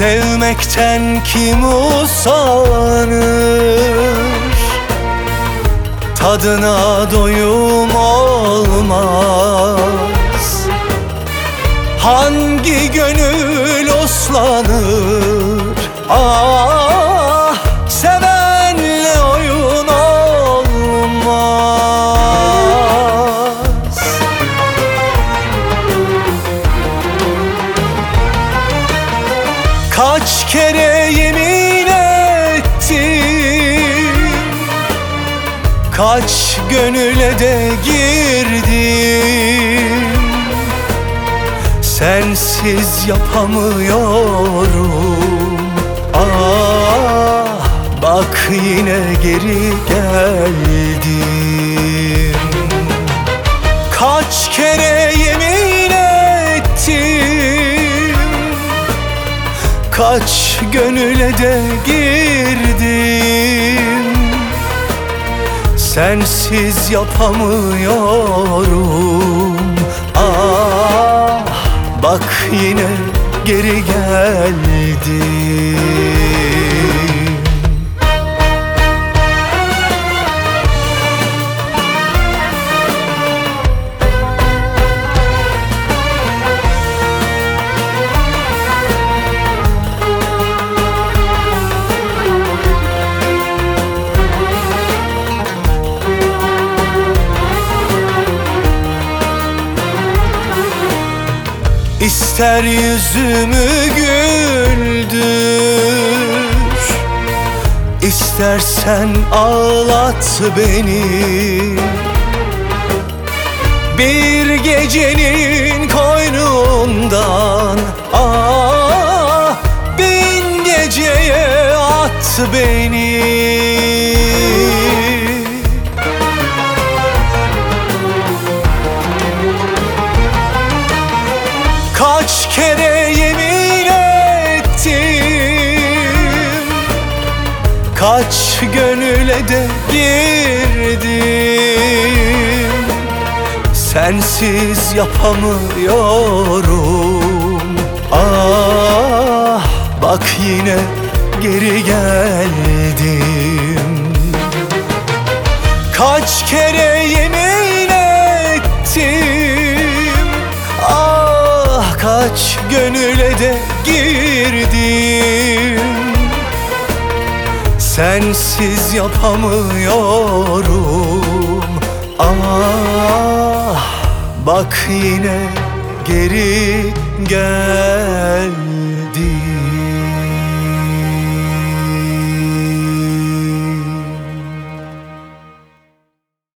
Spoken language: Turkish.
Sevmekten kim usanır? Tadına doyum olmaz. Hangi gönül uslanır? Ah, sevenle oyun olmaz. Kaç kere yemin ettim, kaç gönüle de girdim. Sensiz yapamıyorum. Ah, bak yine geri geldim. Kaç kere yemin ettim, kaç gönüle de girdim. Sensiz yapamıyorum. Ah, bak yine geri geldim. İster yüzümü güldür, İstersen ağlat beni. Bir gecenin koynundan ah, bin geceye at beni. Kaç kere yemin ettim, kaç gönüle de girdim. Sensiz yapamıyorum. Ah, bak yine geri geldim. Kaç kere yemin ettim, kaç gönüle de girdim. Sensiz yapamıyorum. Ah, bak yine geri gel.